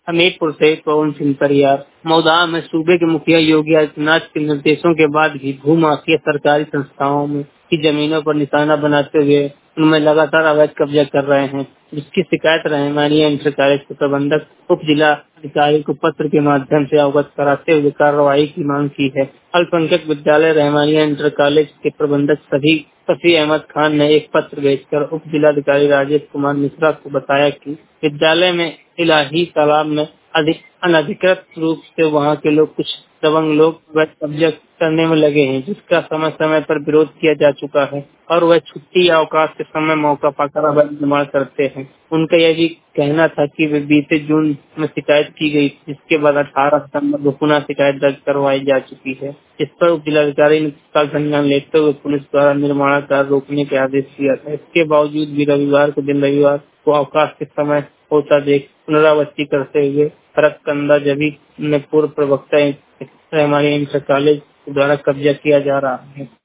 हमीरपुर से पवन सिंह परियार। मौदा में सूबे के मुखिया योगी आदित्यनाथ के निर्देशों के बाद भी भू माफिया सरकारी संस्थाओं में की जमीनों पर निशाना बनाते हुए उनमें लगातार अवैध कब्जा कर रहे हैं, जिसकी शिकायत रहमानिया इंटर कॉलेज के प्रबंधक उप जिला अधिकारी को पत्र के माध्यम से अवगत कराते हुए कार्रवाई की मांग की है। अल्पसंख्यक विद्यालय रहमानिया इंटर कॉलेज के प्रबंधक सफी अहमद खान ने एक पत्र भेजकर उप जिलाधिकारी राजेश कुमार मिश्रा को बताया कि विद्यालय में इलाही तालाब में अनधिकृत रूप से वहां के कुछ दबंग लोग अवैध कब्जा करने में लगे हैं, जिसका समय समय पर विरोध किया जा चुका है और वह छुट्टी या अवकाश के समय मौका पाकर अवैध निर्माण करते हैं। उनका यह भी कहना था कि वे बीते जून में शिकायत की गई, जिसके बाद 18 सितम्बर को पुनः शिकायत दर्ज करवाई जा चुकी है। इस पर उप जिलाधिकारी ने तत्काल संज्ञान लेते हुए पुलिस द्वारा निर्माण कार्य रोकने के आदेश दिया था। इसके बावजूद भी रविवार को अवकाश के समय होता देख पुनरावृत्ति करते हुए फरक कंदा जबी ने पूर्व प्रवक्ता रहमानिया इंटर कॉलेज द्वारा कब्जा किया जा रहा है।